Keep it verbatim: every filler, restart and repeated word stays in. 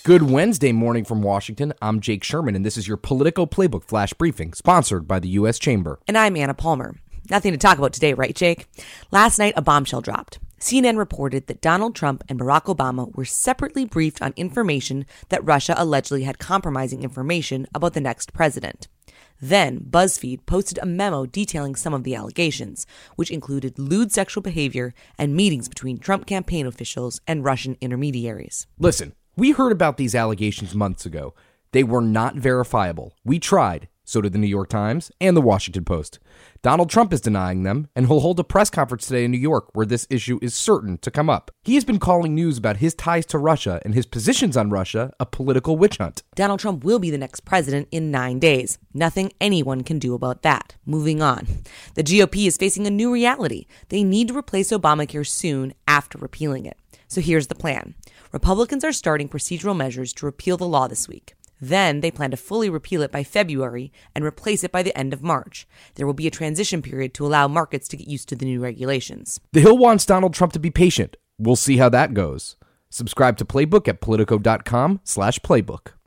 Good Wednesday morning from Washington. I'm Jake Sherman, and this is your Politico Playbook Flash Briefing, sponsored by the U S Chamber. And I'm Anna Palmer. Nothing to talk about today, right, Jake? Last night, a bombshell dropped. C N N reported that Donald Trump and Barack Obama were separately briefed on information that Russia allegedly had compromising information about the next president. Then, BuzzFeed posted a memo detailing some of the allegations, which included lewd sexual behavior and meetings between Trump campaign officials and Russian intermediaries. Listen, we heard about these allegations months ago. They were not verifiable. We tried. So did the New York Times and the Washington Post. Donald Trump is denying them, and he'll hold a press conference today in New York where this issue is certain to come up. He has been calling news about his ties to Russia and his positions on Russia a political witch hunt. Donald Trump will be the next president in nine days. Nothing anyone can do about that. Moving on. The G O P is facing a new reality. They need to replace Obamacare soon after repealing it. So here's the plan. Republicans are starting procedural measures to repeal the law this week. Then they plan to fully repeal it by February and replace it by the end of March. There will be a transition period to allow markets to get used to the new regulations. The Hill wants Donald Trump to be patient. We'll see how that goes. Subscribe to Playbook at politico.com slash playbook.